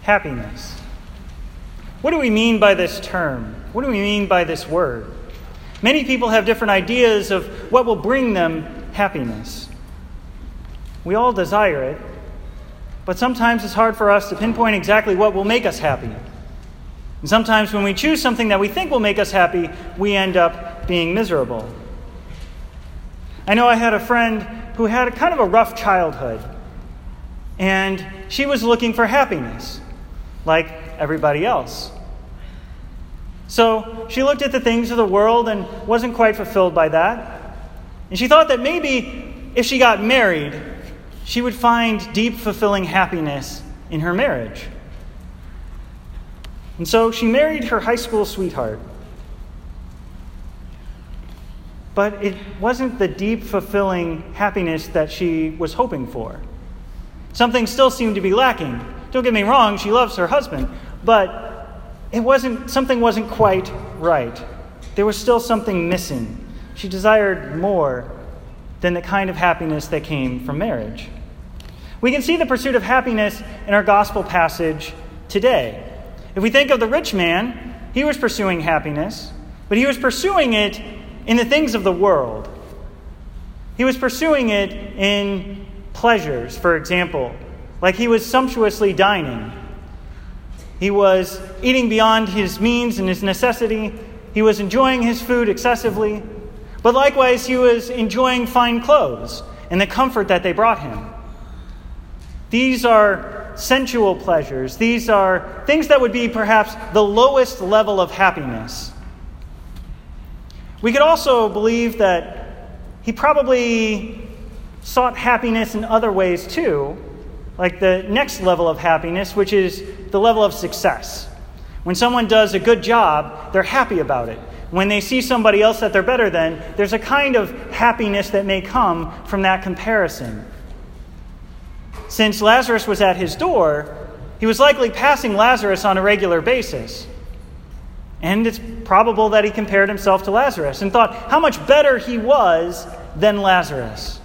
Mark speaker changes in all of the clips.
Speaker 1: happiness. What do we mean by this term? What do we mean by this word? Many people have different ideas of what will bring them happiness. We all desire it, but sometimes it's hard for us to pinpoint exactly what will make us happy. And sometimes when we choose something that we think will make us happy, we end up being miserable. I know I had a friend who had kind of a rough childhood, and she was looking for happiness, like everybody else. So she looked at the things of the world and wasn't quite fulfilled by that. And she thought that maybe if she got married, she would find deep, fulfilling happiness in her marriage. And so she married her high school sweetheart. But it wasn't the deep, fulfilling happiness that she was hoping for. Something still seemed to be lacking. Don't get me wrong, she loves her husband, but something wasn't quite right. There was still something missing. She desired more than the kind of happiness that came from marriage. We can see the pursuit of happiness in our gospel passage today. If we think of the rich man, he was pursuing happiness, but he was pursuing it in the things of the world. He was pursuing it in pleasures, for example, like he was sumptuously dining. He was eating beyond his means and his necessity. He was enjoying his food excessively. But likewise, he was enjoying fine clothes and the comfort that they brought him. These are sensual pleasures. These are things that would be perhaps the lowest level of happiness. We could also believe that he probably sought happiness in other ways too, like the next level of happiness, which is the level of success. When someone does a good job, they're happy about it. When they see somebody else that they're better than, there's a kind of happiness that may come from that comparison. Since Lazarus was at his door, he was likely passing Lazarus on a regular basis. And it's probable that he compared himself to Lazarus and thought how much better he was than Lazarus.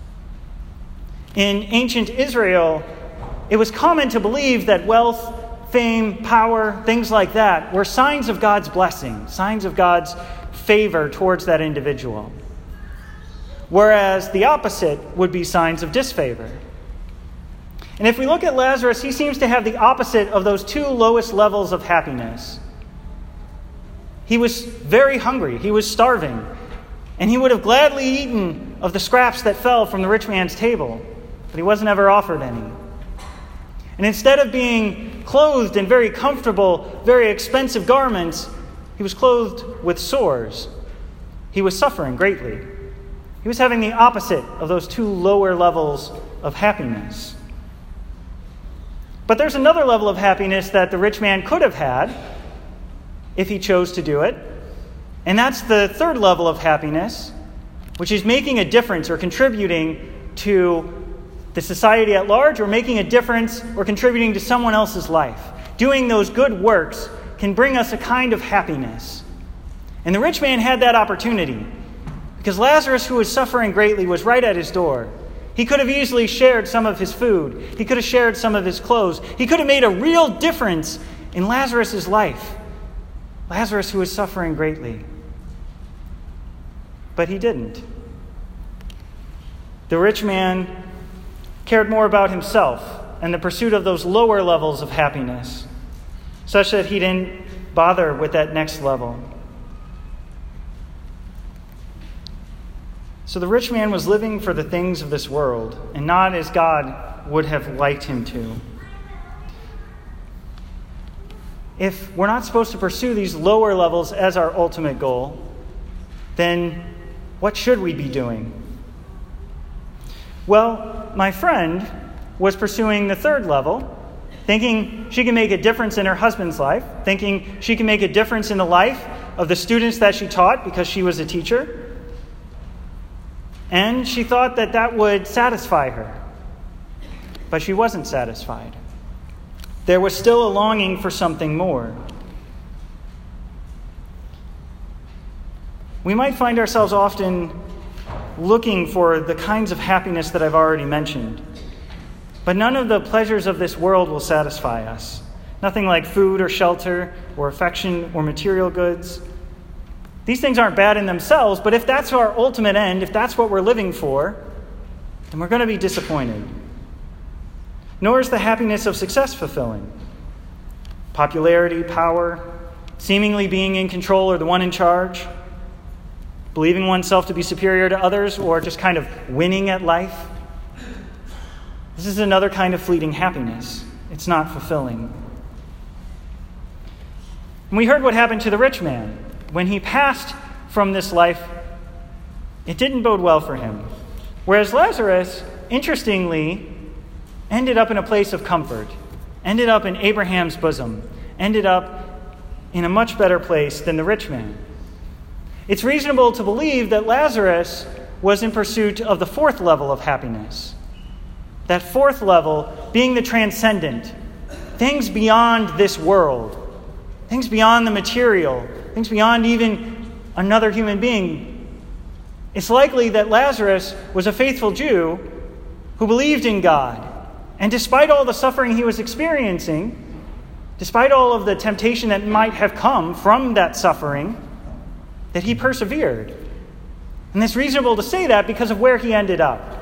Speaker 1: In ancient Israel, it was common to believe that wealth, fame, power, things like that were signs of God's blessing, signs of God's favor towards that individual. Whereas the opposite would be signs of disfavor. And if we look at Lazarus, he seems to have the opposite of those two lowest levels of happiness. He was very hungry. He was starving. And he would have gladly eaten of the scraps that fell from the rich man's table, but he wasn't ever offered any. And instead of being clothed in very comfortable, very expensive garments, he was clothed with sores. He was suffering greatly. He was having the opposite of those two lower levels of happiness. But there's another level of happiness that the rich man could have had if he chose to do it. And that's the third level of happiness, which is making a difference or contributing to the society at large, or making a difference or contributing to someone else's life. Doing those good works can bring us a kind of happiness. And the rich man had that opportunity because Lazarus, who was suffering greatly, was right at his door. He could have easily shared some of his food. He could have shared some of his clothes. He could have made a real difference in Lazarus' life. Lazarus, who was suffering greatly. But he didn't. The rich man cared more about himself and the pursuit of those lower levels of happiness, such that he didn't bother with that next level. So the rich man was living for the things of this world and not as God would have liked him to. If we're not supposed to pursue these lower levels as our ultimate goal, then what should we be doing? Well, my friend was pursuing the third level, thinking she can make a difference in her husband's life, thinking she can make a difference in the life of the students that she taught because she was a teacher. And she thought that that would satisfy her. But she wasn't satisfied. There was still a longing for something more. We might find ourselves often looking for the kinds of happiness that I've already mentioned. But none of the pleasures of this world will satisfy us. Nothing like food or shelter or affection or material goods. These things aren't bad in themselves, but if that's our ultimate end, if that's what we're living for, then we're going to be disappointed. Nor is the happiness of success fulfilling. Popularity, power, seemingly being in control or the one in charge, believing oneself to be superior to others, or just kind of winning at life. This is another kind of fleeting happiness. It's not fulfilling. And we heard what happened to the rich man. When he passed from this life, it didn't bode well for him. Whereas Lazarus, interestingly, ended up in a place of comfort, ended up in Abraham's bosom, ended up in a much better place than the rich man. It's reasonable to believe that Lazarus was in pursuit of the fourth level of happiness. That fourth level being the transcendent, things beyond this world, things beyond the material, things beyond even another human being. It's likely that Lazarus was a faithful Jew who believed in God. And despite all the suffering he was experiencing, despite all of the temptation that might have come from that suffering, that he persevered. And it's reasonable to say that because of where he ended up.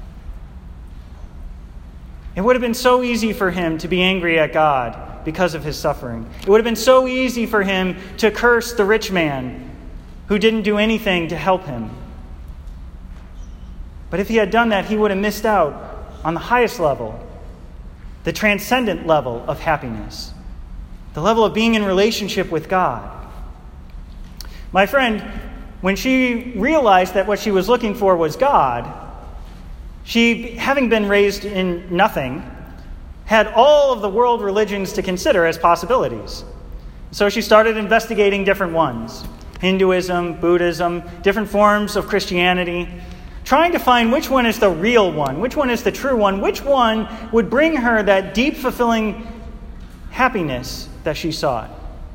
Speaker 1: It would have been so easy for him to be angry at God because of his suffering. It would have been so easy for him to curse the rich man who didn't do anything to help him. But if he had done that, he would have missed out on the highest level, the transcendent level of happiness, the level of being in relationship with God. My friend, when she realized that what she was looking for was God, she, having been raised in nothing, had all of the world religions to consider as possibilities. So she started investigating different ones: Hinduism, Buddhism, different forms of Christianity, trying to find which one is the real one, which one is the true one, which one would bring her that deep, fulfilling happiness that she sought.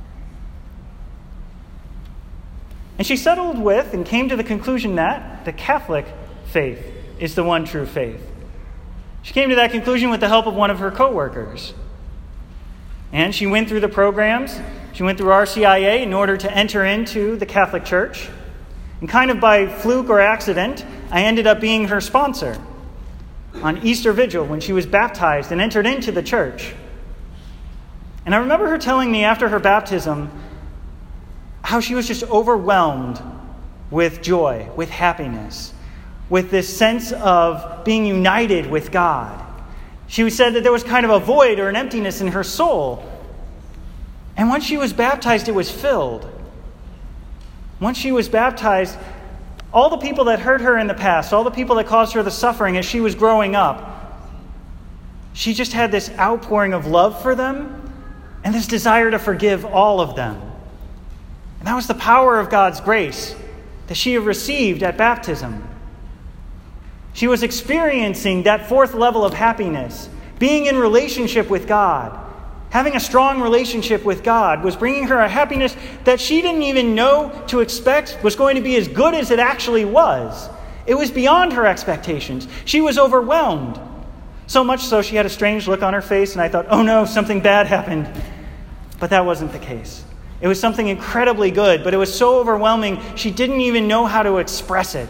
Speaker 1: And she settled with and came to the conclusion that the Catholic faith is the one true faith. She came to that conclusion with the help of one of her co-workers. And she went through the programs. She went through RCIA in order to enter into the Catholic Church. And kind of by fluke or accident, I ended up being her sponsor on Easter Vigil when she was baptized and entered into the church. And I remember her telling me after her baptism how she was just overwhelmed with joy, with happiness, with this sense of being united with God. She said that there was kind of a void or an emptiness in her soul. And once she was baptized, it was filled. Once she was baptized, all the people that hurt her in the past, all the people that caused her the suffering as she was growing up, she just had this outpouring of love for them and this desire to forgive all of them. And that was the power of God's grace that she had received at baptism. She was experiencing that fourth level of happiness, being in relationship with God. Having a strong relationship with God was bringing her a happiness that she didn't even know to expect was going to be as good as it actually was. It was beyond her expectations. She was overwhelmed. So much so she had a strange look on her face, and I thought, oh no, something bad happened. But that wasn't the case. It was something incredibly good, but it was so overwhelming she didn't even know how to express it.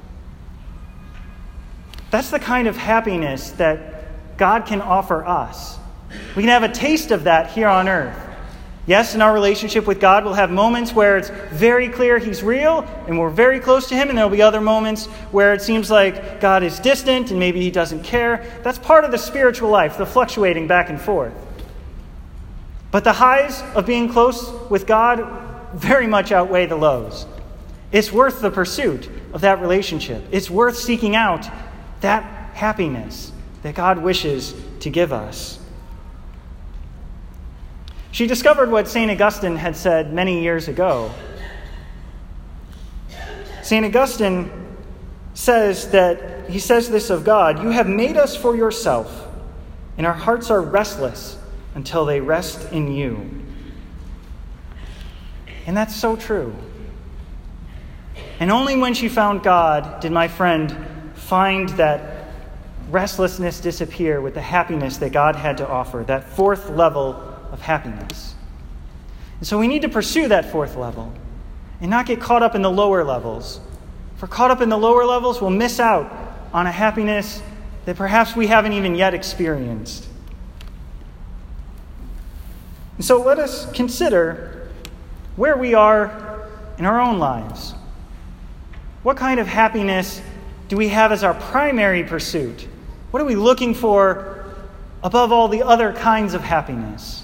Speaker 1: That's the kind of happiness that God can offer us. We can have a taste of that here on earth. Yes, in our relationship with God, we'll have moments where it's very clear He's real and we're very close to Him, and there'll be other moments where it seems like God is distant and maybe He doesn't care. That's part of the spiritual life, the fluctuating back and forth. But the highs of being close with God very much outweigh the lows. It's worth the pursuit of that relationship. It's worth seeking out that happiness that God wishes to give us. She discovered what St. Augustine had said many years ago. St. Augustine says this of God: "You have made us for yourself, and our hearts are restless until they rest in you." And that's so true. And only when she found God did my friend find that restlessness disappear with the happiness that God had to offer, that fourth level of happiness. And so we need to pursue that fourth level and not get caught up in the lower levels. If we're caught up in the lower levels, we'll miss out on a happiness that perhaps we haven't even yet experienced. And so let us consider where we are in our own lives. What kind of happiness do we have as our primary pursuit? What are we looking for above all the other kinds of happiness?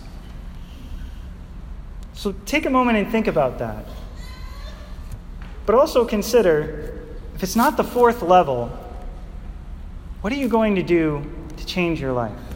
Speaker 1: So take a moment and think about that. But also consider, if it's not the fourth level, what are you going to do to change your life?